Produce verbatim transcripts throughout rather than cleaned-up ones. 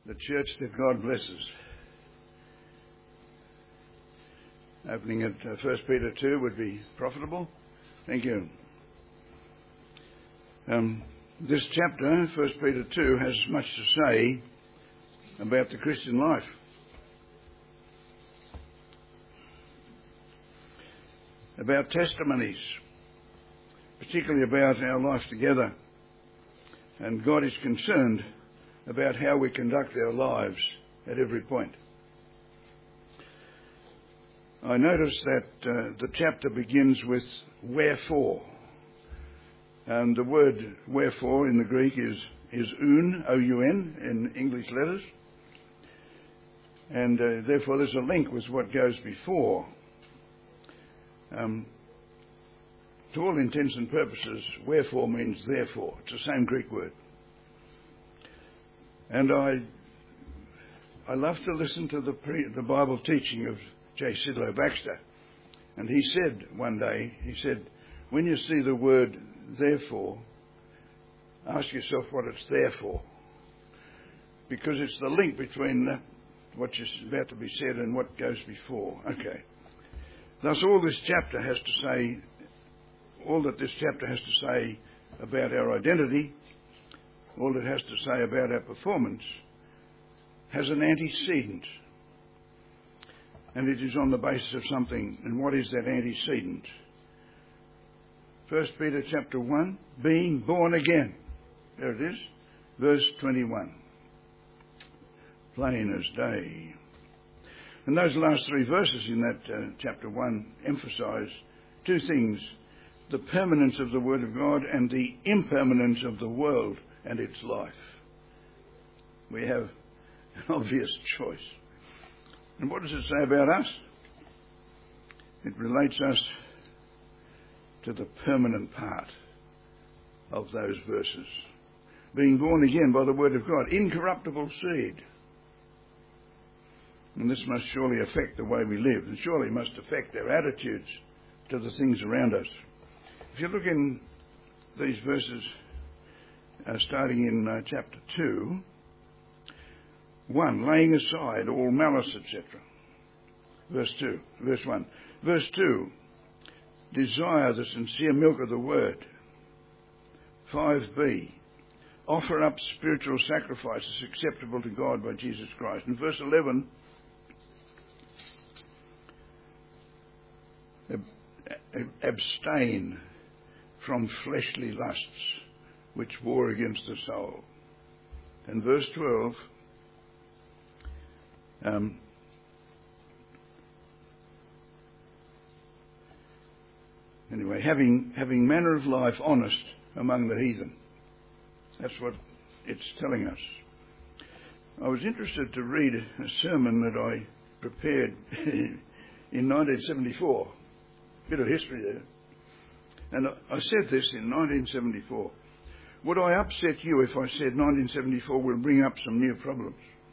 The church that God blesses. Opening at uh, First Peter two would be profitable. Thank you. Um, this chapter, First Peter two, has much to say about the Christian life. About testimonies, particularly about our life together. And God is concerned about how we conduct our lives at every point. I notice that uh, the chapter begins with wherefore. And the word wherefore in the Greek is, is un, O U N, in English letters. And uh, therefore there's a link with what goes before. Um, to all intents and purposes, wherefore means therefore. It's the same Greek word. And I I love to listen to the pre, the Bible teaching of J. Sidlow Baxter. And he said one day, he said, when you see the word therefore, ask yourself what it's there for. Because it's the link between that, what is about to be said and what goes before. Okay. Thus all this chapter has to say, all that this chapter has to say about our identity, all it has to say about our performance, has an antecedent. And it is on the basis of something. And what is that antecedent? First Peter chapter one, being born again. There it is, verse twenty-one. Plain as day. And those last three verses in that uh, chapter one emphasise two things: the permanence of the Word of God and the impermanence of the world and its life. We have an obvious choice. And what does it say about us? It relates us to the permanent part of those verses. Being born again by the Word of God, incorruptible seed. And this must surely affect the way we live, and surely must affect our attitudes to the things around us. If you look in these verses, uh, starting in uh, chapter two, one, laying aside all malice, et cetera. Verse two, verse one. Verse two, desire the sincere milk of the word. five b, offer up spiritual sacrifices acceptable to God by Jesus Christ. And verse eleven, ab- abstain from fleshly lusts which war against the soul. And verse twelve, um, anyway, having having manner of life honest among the heathen. That's what it's telling us. I was interested to read a sermon that I prepared in nineteen seventy-four. Bit of history there. And I said this in nineteen seventy-four. Would I upset you if I said nineteen seventy-four will bring up some new problems?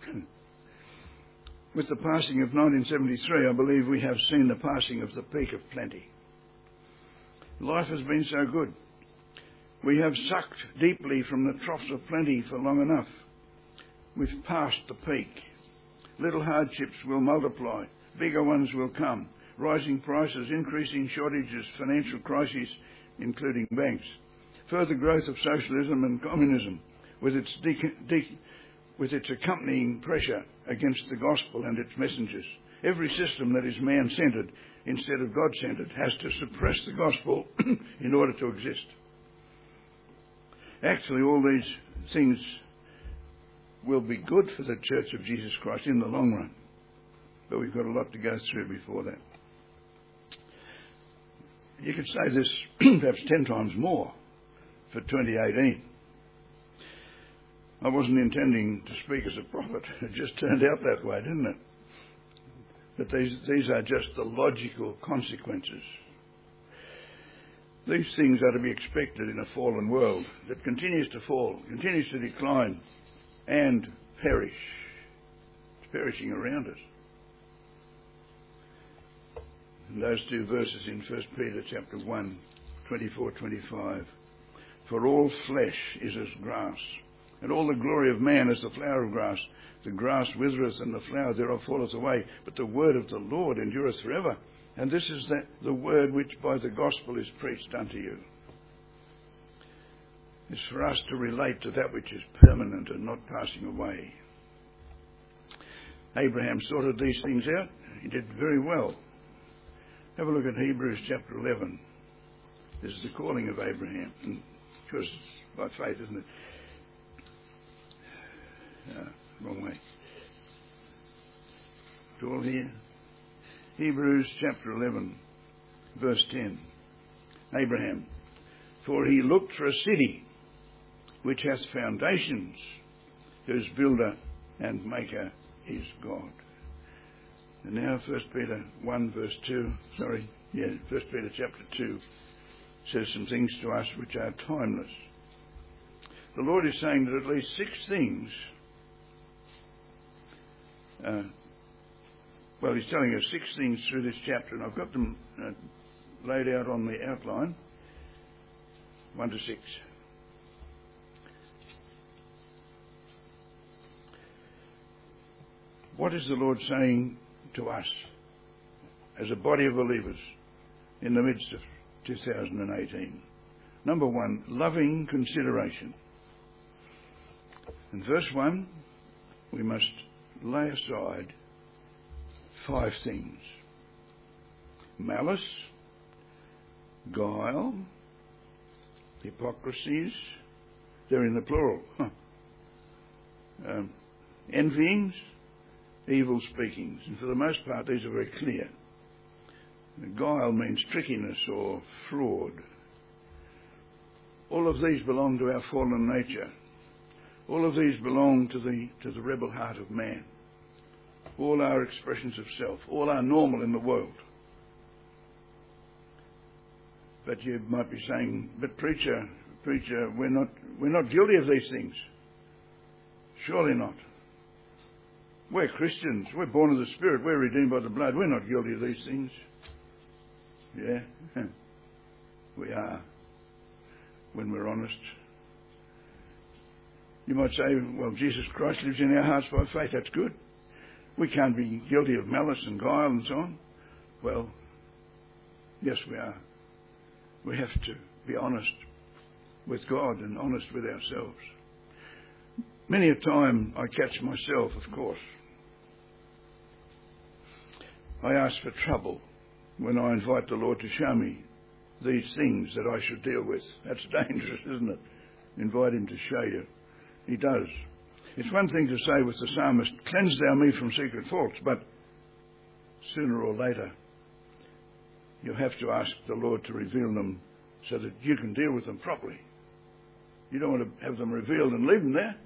With the passing of nineteen seventy-three, I believe we have seen the passing of the peak of plenty. Life has been so good. We have sucked deeply from the troughs of plenty for long enough. We've passed the peak. Little hardships will multiply. Bigger ones will come. Rising prices, increasing shortages, financial crises, including banks. Further growth of socialism and communism, with its, de- de- with its accompanying pressure against the gospel and its messengers. Every system that is man-centred instead of God-centred has to suppress the gospel in order to exist. Actually, all these things will be good for the Church of Jesus Christ in the long run. But we've got a lot to go through before that. You could say this perhaps ten times more for twenty eighteen. I wasn't intending to speak as a prophet. It just turned out that way, didn't it? But these, these are just the logical consequences. These things are to be expected in a fallen world that continues to fall, continues to decline and perish. It's perishing around us. And those two verses in First Peter chapter one, twenty-four, twenty-five. For all flesh is as grass, And all the glory of man is the flower of grass. The grass withereth, and the flower thereof falleth away. But the word of the Lord endureth forever. And this is the, the word which by the gospel is preached unto you. It's for us to relate to that which is permanent and not passing away. Abraham sorted these things out. He did very well. Have a look at Hebrews chapter eleven. This is the calling of Abraham. And because it's by faith, isn't it? Uh, wrong way. It's all here. Hebrews chapter eleven, verse ten. Abraham, for he looked for a city which hath foundations, whose builder and maker is God. And now First Peter one, verse two, sorry, yeah, First Peter chapter two says some things to us which are timeless. The Lord is saying that at least six things, uh, well, he's telling us six things through this chapter, and I've got them uh, laid out on the outline, one to six. What is the Lord saying to us as a body of believers in the midst of two thousand eighteen? Number one, loving consideration. In verse one, we must lay aside five things: malice, guile, hypocrisies, they're in the plural, huh. um, envyings, evil speakings. And for the most part, these are very clear. Guile means trickiness or fraud. All of these belong to our fallen nature. All of these belong to the to the rebel heart of man. All our expressions of self. All are normal in the world. But you might be saying, but preacher, preacher, we're not we're not guilty of these things. Surely not. We're Christians. We're born of the Spirit. We're redeemed by the blood. We're not guilty of these things. Yeah, we are, when we're honest. You might say, well, Jesus Christ lives in our hearts by faith. That's good. We can't be guilty of malice and guile and so on. Well, yes, we are. We have to be honest with God and honest with ourselves. Many a time I catch myself, of course. I ask for trouble when I invite the Lord to show me these things that I should deal with. That's dangerous, isn't it? Invite him to show you. He does. It's one thing to say with the psalmist, cleanse thou me from secret faults, but sooner or later you'll have to ask the Lord to reveal them so that you can deal with them properly. You don't want to have them revealed and leave them there.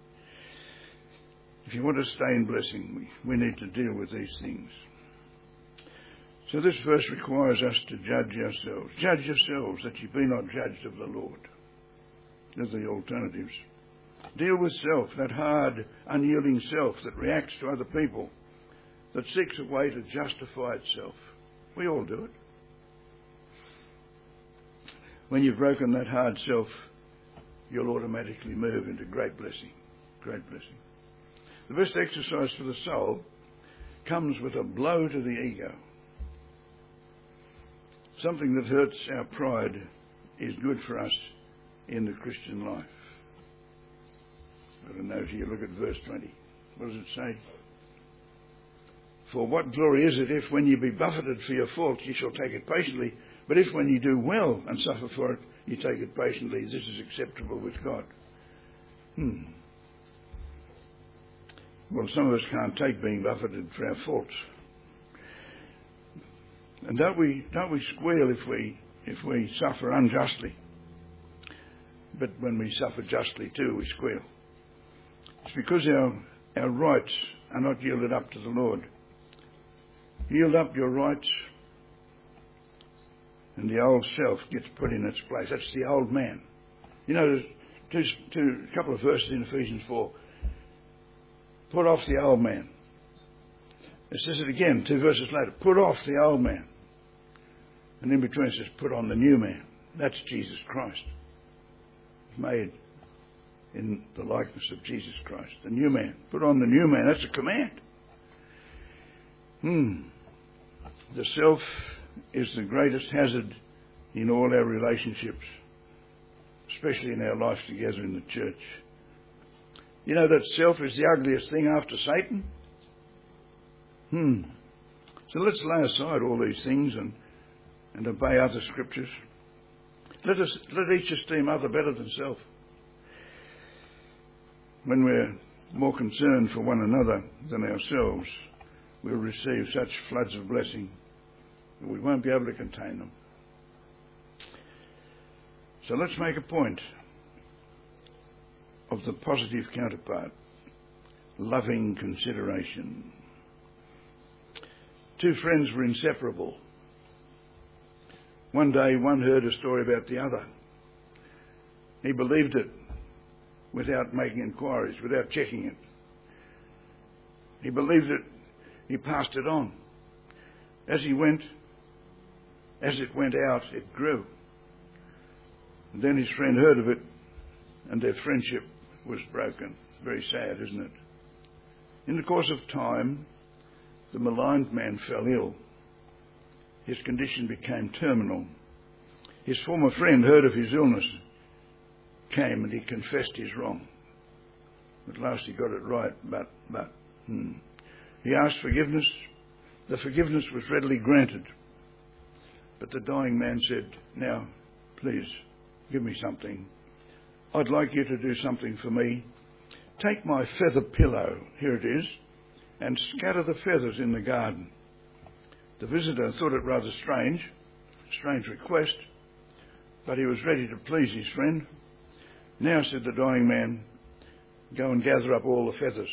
If you want to stay in blessing, we, we need to deal with these things. So this verse requires us to judge ourselves. Judge yourselves that ye be not judged of the Lord. There's the alternatives. Deal with self, that hard, unyielding self that reacts to other people, that seeks a way to justify itself. We all do it. When you've broken that hard self, you'll automatically move into great blessing. Great blessing. The best exercise for the soul comes with a blow to the ego. Something that hurts our pride is good for us in the Christian life. I don't know if you look at verse twenty. What does it say? For what glory is it if when you be buffeted for your fault you shall take it patiently, but if when you do well and suffer for it you take it patiently, this is acceptable with God. Hmm. Well, some of us can't take being buffeted for our faults. And don't we don't we squeal if we if we suffer unjustly? But when we suffer justly too, we squeal. It's because our our rights are not yielded up to the Lord. Yield up your rights, and the old self gets put in its place. That's the old man. You know, there's two, two, a couple of verses in Ephesians four. Put off the old man. It says it again, two verses later. Put off the old man. And in between it says, put on the new man. That's Jesus Christ. Made in the likeness of Jesus Christ, the new man. Put on the new man. That's a command. Hmm. The self is the greatest hazard in all our relationships, especially in our life together in the church. You know that self is the ugliest thing after Satan? Hmm. So let's lay aside all these things and, and obey other scriptures. Let us let each esteem other better than self. When we're more concerned for one another than ourselves, we'll receive such floods of blessing that we won't be able to contain them. So let's make a point of the positive counterpart, loving consideration. Two friends were inseparable. One day one heard a story about the other. He believed it without making inquiries, without checking it. He believed it, he passed it on. As he went, as it went out, it grew. And then his friend heard of it, and their friendship was broken. Very sad, isn't it? In the course of time, the maligned man fell ill. His condition became terminal. His former friend heard of his illness, came and he confessed his wrong. At last he got it right, but, but, hmm. He asked forgiveness. The forgiveness was readily granted. But the dying man said, "Now, please, give me something. I'd like you to do something for me. Take my feather pillow," here it is, "and scatter the feathers in the garden." The visitor thought it rather strange, strange request, but he was ready to please his friend. "Now," said the dying man, "go and gather up all the feathers."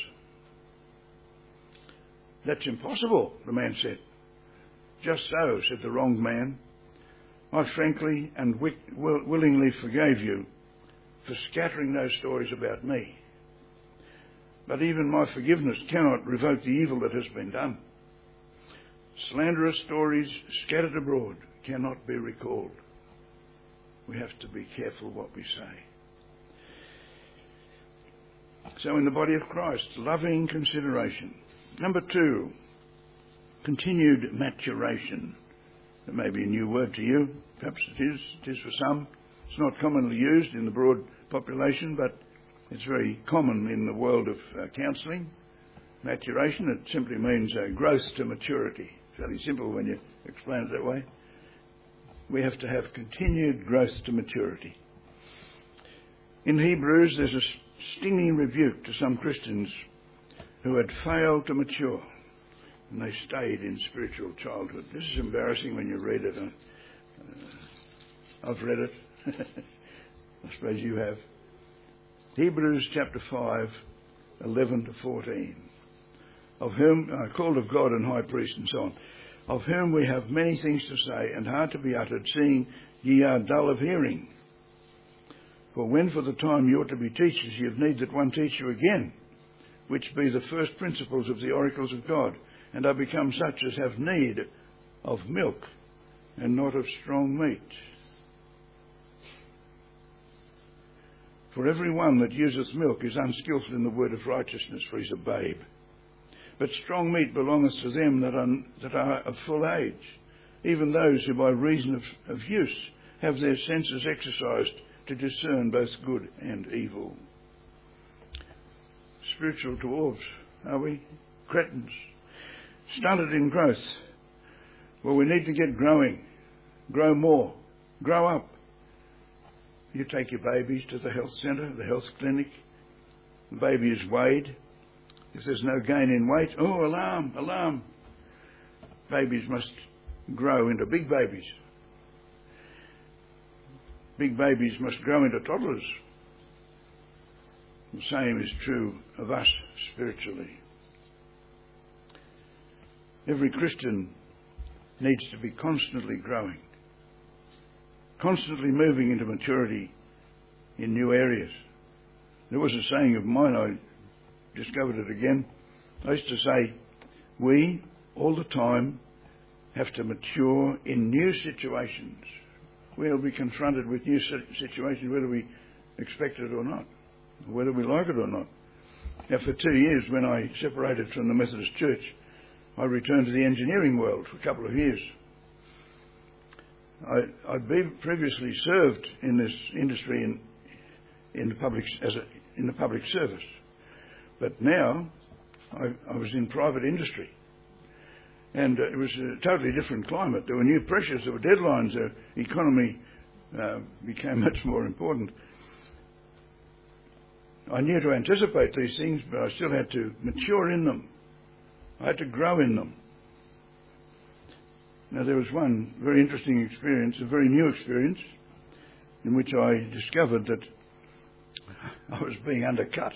"That's impossible," the man said. "Just so," said the wronged man. "I frankly and wi- will- willingly forgave you for scattering those stories about me. But even my forgiveness cannot revoke the evil that has been done. Slanderous stories scattered abroad cannot be recalled." We have to be careful what we say. So in the body of Christ, loving consideration. Number two, continued maturation. It may be a new word to you. Perhaps it is. It is for some. It's not commonly used in the broad population, but it's very common in the world of uh, counselling. Maturation, it simply means uh, growth to maturity. Fairly simple when you explain it that way. We have to have continued growth to maturity. In Hebrews, there's a stinging rebuke to some Christians who had failed to mature, and they stayed in spiritual childhood. This is embarrassing when you read it. Uh, I've read it. I suppose you have. Hebrews chapter five, eleven to fourteen. Of whom, uh, called of God and high priest and so on, of whom we have many things to say and hard to be uttered, seeing ye are dull of hearing. For when for the time you ought to be teachers, ye have need that one teach you again, which be the first principles of the oracles of God, and are become such as have need of milk and not of strong meat. For every one that useth milk is unskilful in the word of righteousness, for he is a babe. But strong meat belongeth to them that are, that are of full age, even those who by reason of, of use have their senses exercised to discern both good and evil. Spiritual dwarves, are we? Cretins. Stunted in growth. Well, we need to get growing. Grow more. Grow up. You take your babies to the health centre, the health clinic. The baby is weighed. If there's no gain in weight, oh, alarm, alarm. Babies must grow into big babies. Big babies must grow into toddlers. The same is true of us spiritually. Every Christian needs to be constantly growing, constantly moving into maturity in new areas. There was a saying of mine, I discovered it again. I used to say, we, all the time, have to mature in new situations. We'll be confronted with new situations whether we expect it or not. whether we like it or not. Now, for two years, when I separated from the Methodist Church, I returned to the engineering world for a couple of years. I, I'd be previously served in this industry in, in the public as a, in the public service, but now I, I was in private industry, and uh, it was a totally different climate. There were new pressures, there were deadlines, the economy uh, became much more important. I knew to anticipate these things, but I still had to mature in them. I had to grow in them. Now, there was one very interesting experience, a very new experience, in which I discovered that I was being undercut.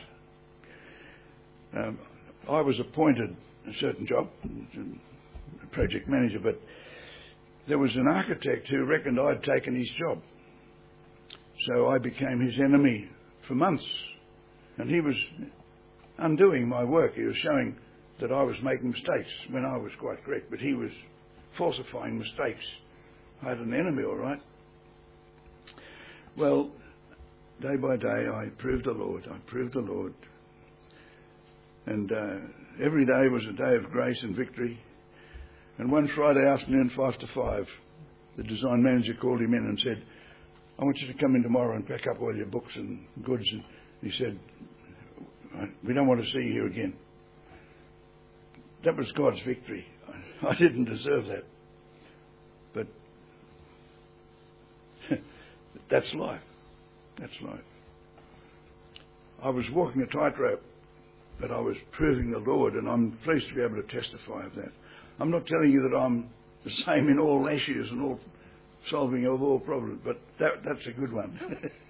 Um, I was appointed a certain job, a project manager, but there was an architect who reckoned I'd taken his job. So I became his enemy for months, and he was undoing my work. He was showing that I was making mistakes when I was quite correct, but he was falsifying mistakes. I had an enemy, all right. Well, day by day, I proved the Lord. I proved the Lord. And uh, every day was a day of grace and victory. And one Friday afternoon, five to five, the design manager called him in and said, I want you to come in tomorrow and pack up all your books and goods. And he said, we don't want to see you here again. That was God's victory. I didn't deserve that. But that's life. That's life. I was walking a tightrope, but I was proving the Lord, and I'm pleased to be able to testify of that. I'm not telling you that I'm the same in all issues and all solving of all problems, but that, that's a good one.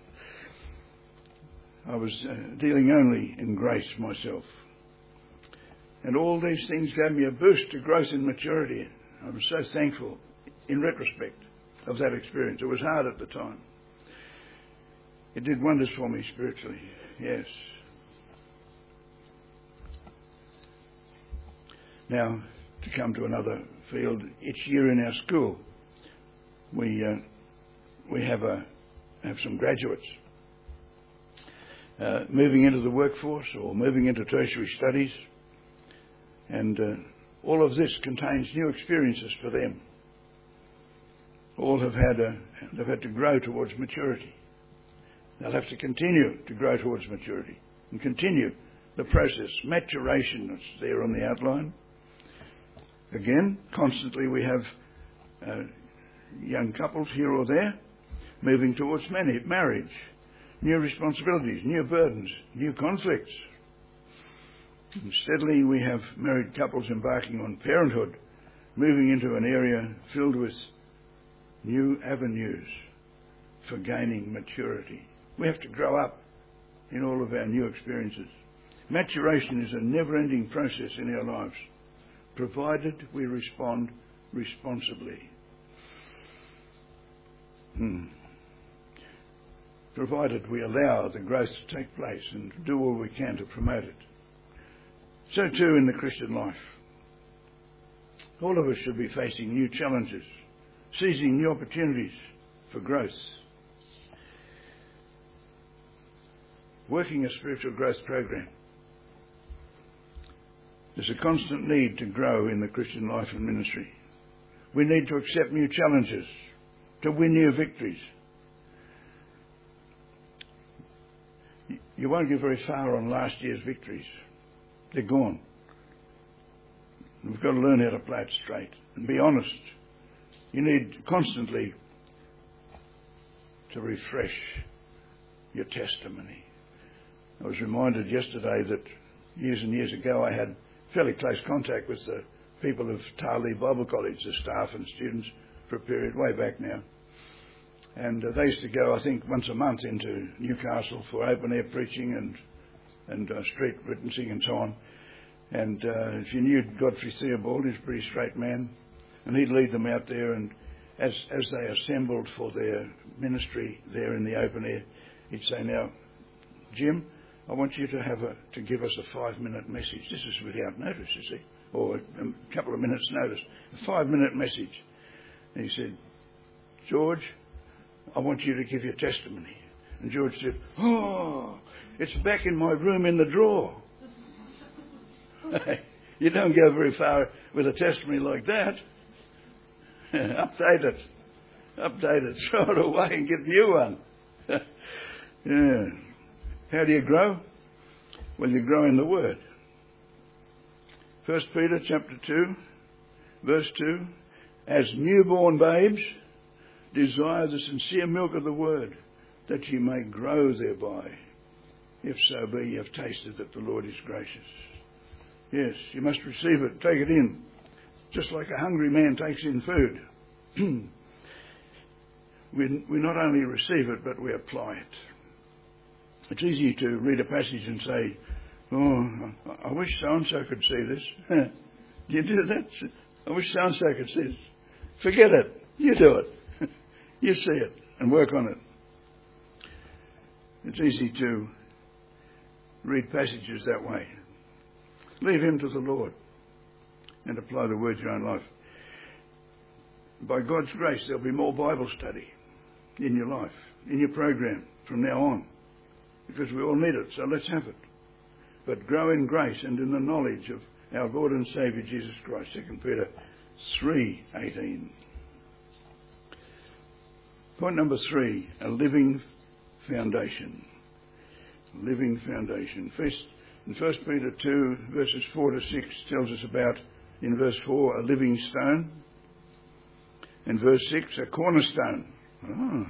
I was uh, dealing only in grace myself. And all these things gave me a boost to growth and maturity. I was so thankful, in retrospect, of that experience. It was hard at the time. It did wonders for me spiritually, yes. Now, to come to another field, each year in our school, we uh, we have a have some graduates uh, moving into the workforce or moving into tertiary studies. And uh, all of this contains new experiences for them. All have had a, they've had to grow towards maturity. They'll have to continue to grow towards maturity and continue the process. Maturation that's there on the outline. Again, constantly we have uh, young couples here or there moving towards marriage, new responsibilities, new burdens, new conflicts. And steadily we have married couples embarking on parenthood, moving into an area filled with new avenues for gaining maturity. We have to grow up in all of our new experiences. Maturation is a never-ending process in our lives, provided we respond responsibly. Hmm. Provided we allow the growth to take place and do all we can to promote it. So too in the Christian life. All of us should be facing new challenges, seizing new opportunities for growth. Working a spiritual growth program. There's a constant need to grow in the Christian life and ministry. We need to accept new challenges, to win new victories. You won't get very far on last year's victories. They're gone. We've got to learn how to play it straight and be honest. You need constantly to refresh your testimony. I was reminded yesterday that years and years ago I had fairly close contact with the people of Tarlee Bible College, the staff and students, for a period way back now. And uh, they used to go, I think, once a month into Newcastle for open-air preaching and and uh, street witnessing and so on. And uh, if you knew Godfrey Theobald, he's a pretty straight man, and he'd lead them out there, and as as they assembled for their ministry there in the open air, he'd say, now, Jim, I want you to have a to give us a five-minute message. This is without notice, you see, or a couple of minutes' notice. A five-minute message. And he said, George, I want you to give your testimony. And George said, oh, It's back in my room in the drawer. You don't go very far with a testimony like that. Update it. Update it. Throw it away and get a new one. Yeah. How do you grow? Well, you grow in the Word. First Peter chapter two, verse two. As newborn babes, desire the sincere milk of the Word, that ye may grow thereby. If so be you have tasted that the Lord is gracious. Yes, you must receive it, take it in, just like a hungry man takes in food. we, we not only receive it, but we apply it. It's easy to read a passage and say, oh, I wish so-and-so could see this. Do you do that? I wish so-and-so could see this. Forget it. You do it. You see it and work on it. It's easy to read passages that way. Leave him to the Lord and apply the word to your own life. By God's grace, there'll be more Bible study in your life, in your program from now on, because we all need it, so let's have it. But grow in grace and in the knowledge of our Lord and Saviour Jesus Christ. Second Peter three eighteen. Point number three, a living foundation. A living foundation. First, in First Peter two, verses four to six, tells us about, in verse four, a living stone. In verse six, a cornerstone. Oh.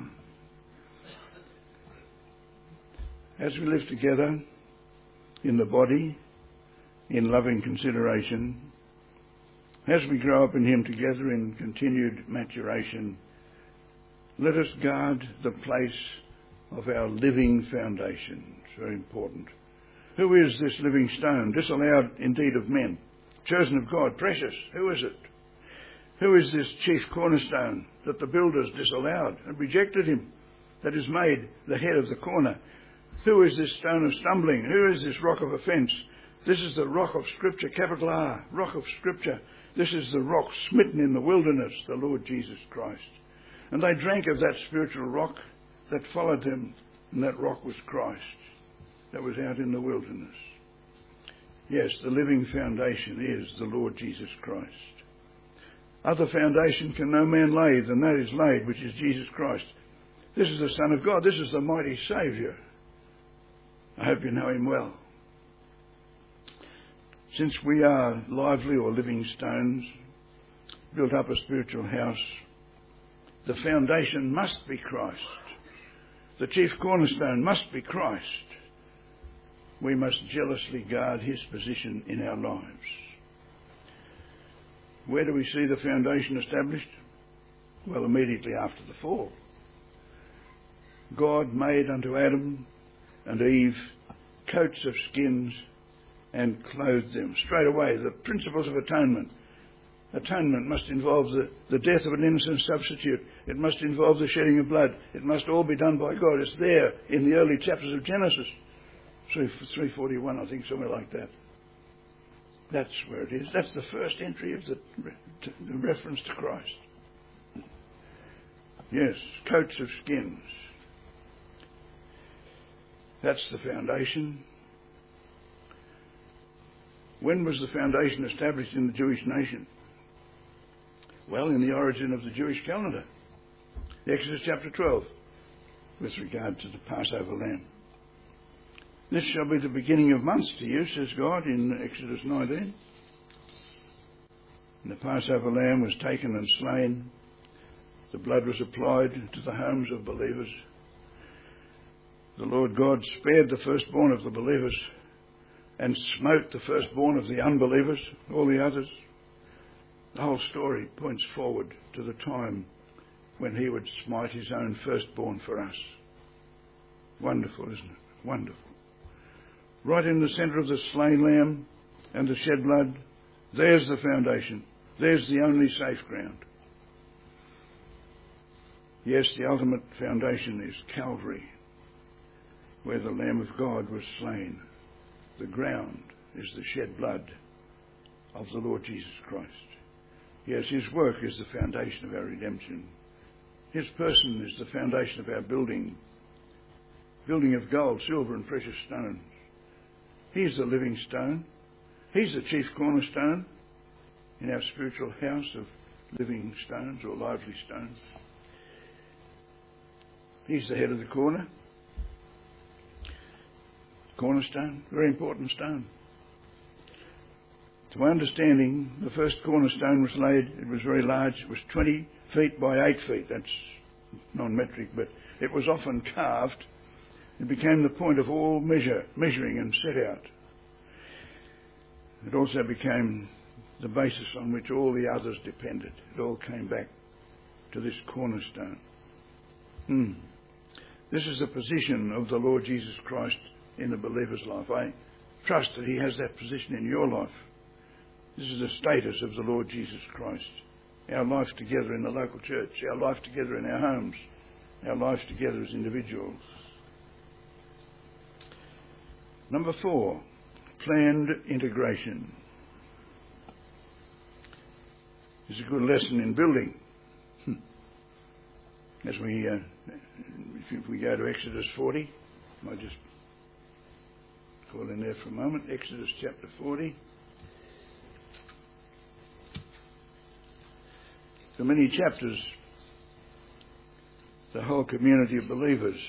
As we live together in the body, in loving consideration, as we grow up in Him together in continued maturation, let us guard the place of our living foundation. It's very important. Who is this living stone? Disallowed indeed of men, chosen of God, precious. Who is it? Who is this chief cornerstone that the builders disallowed and rejected him, that is made the head of the corner? Who is this stone of stumbling? Who is this rock of offence? This is the rock of Scripture, capital R, rock of Scripture. This is the rock smitten in the wilderness, the Lord Jesus Christ. And they drank of that spiritual rock that followed them, and that rock was Christ, that was out in the wilderness. Yes, the living foundation is the Lord Jesus Christ. Other foundation can no man lay than that is laid, which is Jesus Christ. This is the Son of God. This is the mighty Saviour. I hope you know Him well. Since we are lively or living stones, built up a spiritual house, the foundation must be Christ. The chief cornerstone must be Christ. We must jealously guard His position in our lives. Where do we see the foundation established? Well, immediately after the fall. God made unto Adam and Eve coats of skins and clothed them. Straight away, the principles of atonement. Atonement must involve the, the death of an innocent substitute. It must involve the shedding of blood. It must all be done by God. It's there in the early chapters of Genesis. three forty-one, I think, somewhere like that. That's where it is. That's the first entry of the, the reference to Christ. Yes, coats of skins. That's the foundation. When was the foundation established in the Jewish nation? Well, in the origin of the Jewish calendar. Exodus chapter twelve, with regard to the Passover lamb. This shall be the beginning of months to you, says God in Exodus nineteen. And the Passover lamb was taken and slain. The blood was applied to the homes of believers. The Lord God spared the firstborn of the believers and smote the firstborn of the unbelievers, all the others. The whole story points forward to the time when He would smite His own firstborn for us. Wonderful, isn't it? Wonderful. Right in the centre of the slain lamb and the shed blood, there's the foundation. There's the only safe ground. Yes, the ultimate foundation is Calvary, where the Lamb of God was slain. The ground is the shed blood of the Lord Jesus Christ. Yes, His work is the foundation of our redemption. His person is the foundation of our building. building of gold, silver and precious stones. He's the living stone. He's the chief cornerstone in our spiritual house of living stones or lively stones. He's the head of the corner. Cornerstone, very important stone. To my understanding, the first cornerstone was laid, it was very large, it was twenty feet by eight feet. That's non-metric, but it was often carved. It became the point of all measure, measuring and set out. It also became the basis on which all the others depended. It all came back to this cornerstone. Hmm. This is the position of the Lord Jesus Christ in the believer's life. I trust that he has that position in your life. This is the status of the Lord Jesus Christ. Our life together in the local church, our life together in our homes, our life together as individuals. Number four, planned integration. It's a good lesson in building. As we, uh, if we go to Exodus forty, I might just call in there for a moment. Exodus chapter forty. For many chapters, the whole community of believers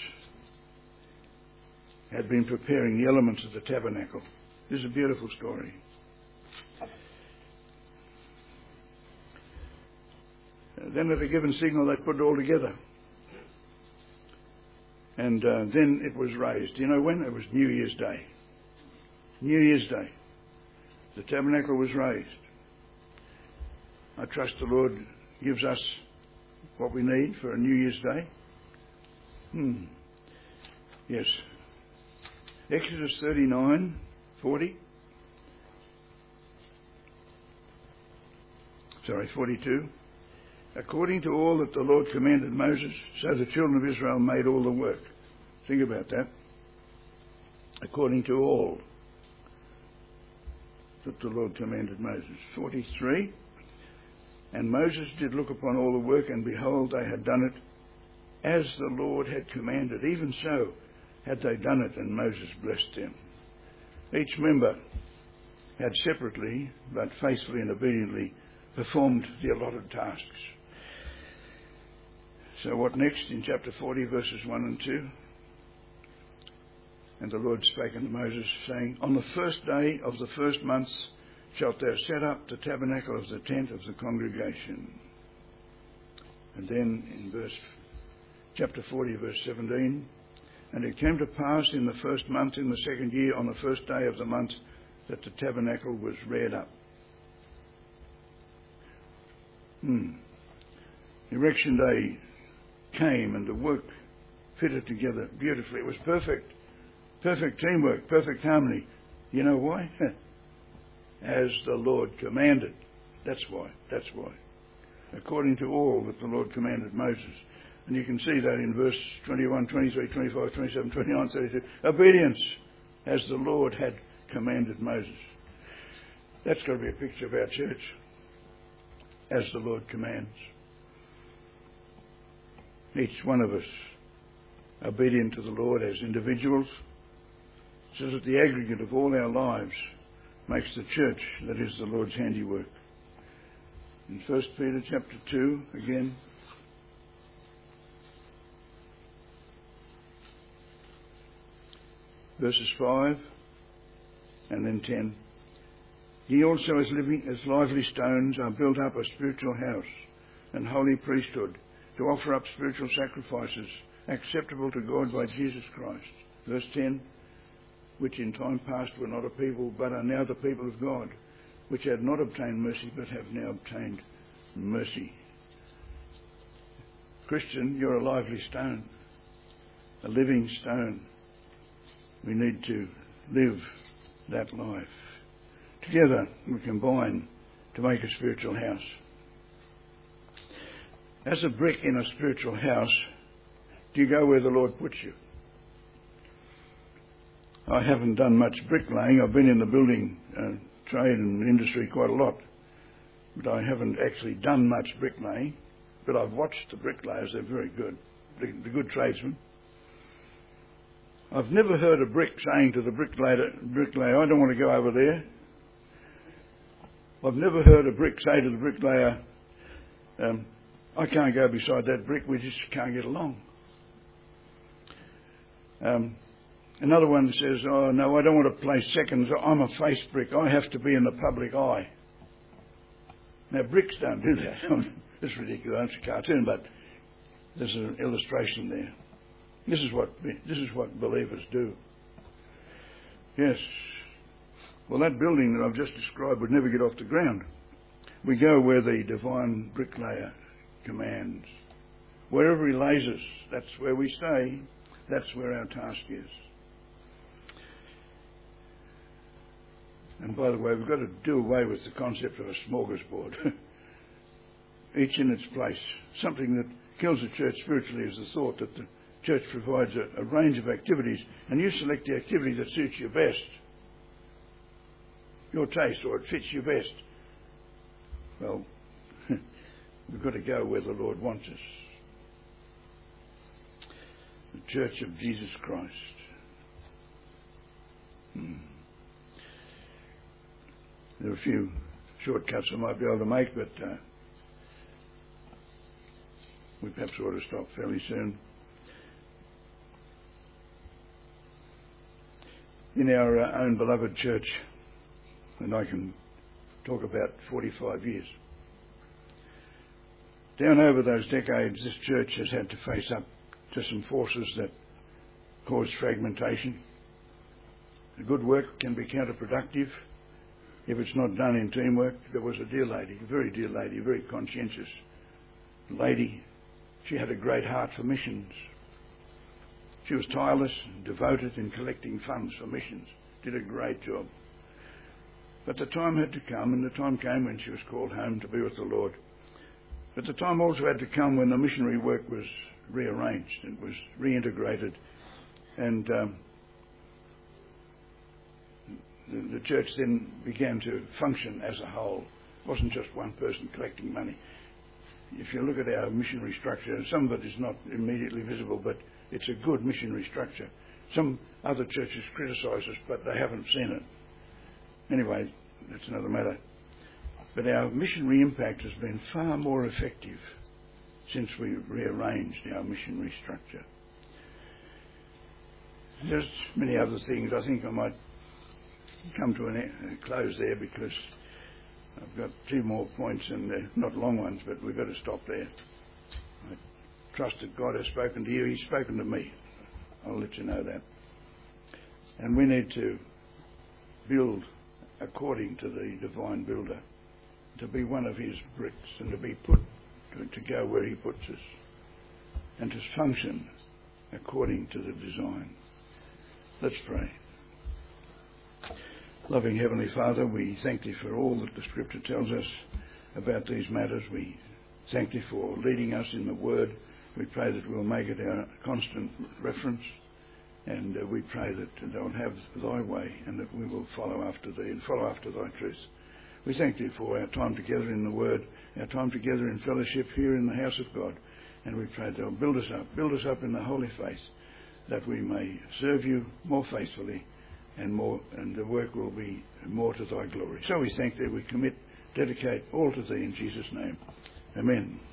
had been preparing the elements of the tabernacle. This is a beautiful story. Then at a given signal they put it all together. And uh, then it was raised. Do you know when? It was New Year's Day. New Year's Day. The tabernacle was raised. I trust the Lord gives us what we need for a New Year's Day. Hmm. Yes. Exodus thirty-nine, forty. Sorry, forty-two. According to all that the Lord commanded Moses, so the children of Israel made all the work. Think about that. According to all that the Lord commanded Moses. forty-three. And Moses did look upon all the work, and behold, they had done it as the Lord had commanded. Even so had they done it, and Moses blessed them. Each member had separately, but faithfully and obediently, performed the allotted tasks. So what next in chapter forty, verses one and two? And the Lord spake unto Moses, saying, On the first day of the first month shalt thou set up the tabernacle of the tent of the congregation. And then in verse chapter forty, verse seventeen, And it came to pass in the first month in the second year, on the first day of the month, that the tabernacle was reared up. Hmm. Erection day came, and the work fitted together beautifully. It was perfect. Perfect teamwork, perfect harmony. You know why? As the Lord commanded. That's why. That's why. According to all that the Lord commanded Moses. And you can see that in verse twenty-one, twenty-three, twenty-five, twenty-seven, twenty-nine, thirty-two. Obedience as the Lord had commanded Moses. That's got to be a picture of our church. As the Lord commands. Each one of us obedient to the Lord as individuals, so that the aggregate of all our lives makes the church that is the Lord's handiwork. In First Peter chapter two, again, verses five and then ten. Ye also as living, as lively stones are built up a spiritual house and holy priesthood to offer up spiritual sacrifices acceptable to God by Jesus Christ. Verse ten, which in time past were not a people, but are now the people of God, which had not obtained mercy, but have now obtained mercy. Christian, you're a lively stone, a living stone. We need to live that life. Together we combine to make a spiritual house. As a brick in a spiritual house, do you go where the Lord puts you? I haven't done much bricklaying. I've been in the building uh, trade and industry quite a lot, but I haven't actually done much bricklaying. But I've watched the bricklayers. They're very good. The, the good tradesmen. I've never heard a brick saying to the bricklayer, bricklayer, I don't want to go over there. I've never heard a brick say to the bricklayer, um, I can't go beside that brick, we just can't get along. Um, another one says, oh no, I don't want to play seconds, I'm a face brick, I have to be in the public eye. Now bricks don't do that. It's ridiculous, it's a cartoon, but there's an illustration there. This is what this is what believers do. Yes. Well, that building that I've just described would never get off the ground. We go where the divine bricklayer commands. Wherever he lays us, that's where we stay. That's where our task is. And by the way, we've got to do away with the concept of a smorgasbord. Each in its place. Something that kills the church spiritually is the thought that the church provides a, a range of activities and you select the activity that suits you best. Your taste, or it fits you best. Well, we've got to go where the Lord wants us. The Church of Jesus Christ. Hmm. There are a few shortcuts I might be able to make, but uh, we perhaps ought to stop fairly soon. In our uh, own beloved church, and I can talk about forty-five years, down over those decades, this church has had to face up to some forces that cause fragmentation. The good work can be counterproductive if it's not done in teamwork. There was a dear lady, a very dear lady, a very conscientious lady. She had a great heart for missions. She was tireless and devoted in collecting funds for missions. Did a great job. But the time had to come, and the time came when she was called home to be with the Lord. But the time also had to come when the missionary work was rearranged and was reintegrated. And um, the, the church then began to function as a whole. It wasn't just one person collecting money. If you look at our missionary structure, some of it is not immediately visible, but it's a good missionary structure. Some other churches criticise us, but they haven't seen it. Anyway, that's another matter. But our missionary impact has been far more effective since we rearranged our missionary structure. There's many other things. I think I might come to a close there because I've got two more points, and they're not long ones, but we've got to stop there. I trust that God has spoken to you. He's spoken to me. I'll let you know that. And we need to build according to the divine builder, to be one of his bricks and to be put to, to go where he puts us and to function according to the design. Let's pray. Loving Heavenly Father, we thank Thee for all that the Scripture tells us about these matters. We thank Thee for leading us in the Word. We pray that we'll make it our constant reference, and uh, we pray that they'll have Thy way and that we will follow after Thee and follow after Thy truth. We thank Thee for our time together in the Word, our time together in fellowship here in the house of God, and we pray that They'll build us up, build us up in the holy faith, that we may serve You more faithfully, and more, and the work will be more to Thy glory. So we thank Thee, we commit, dedicate all to Thee in Jesus' name. Amen.